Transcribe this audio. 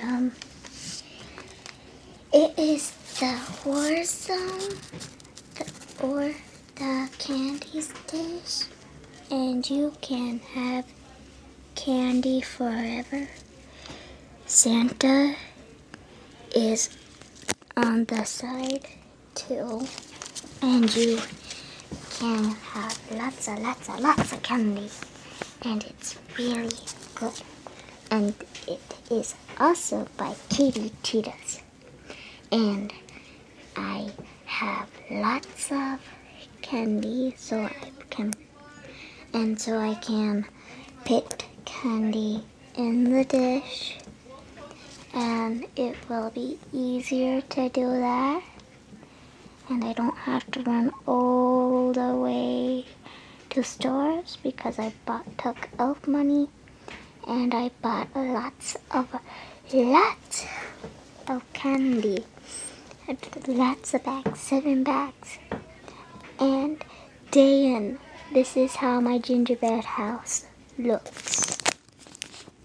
it is the Warzone or the candies dish, and you can have candy forever. Santa is on the side too, and you can have lots of candy, and it's really good. And it is also by Kitty Cheetahs, and I have lots of candy, so I can put candy in the dish, and it will be easier to do that, and I don't have to run all the way to stores because I took elf money, and I bought lots of candy, lots of bags, 7 bags. And Dayan, this is how my gingerbread house looks.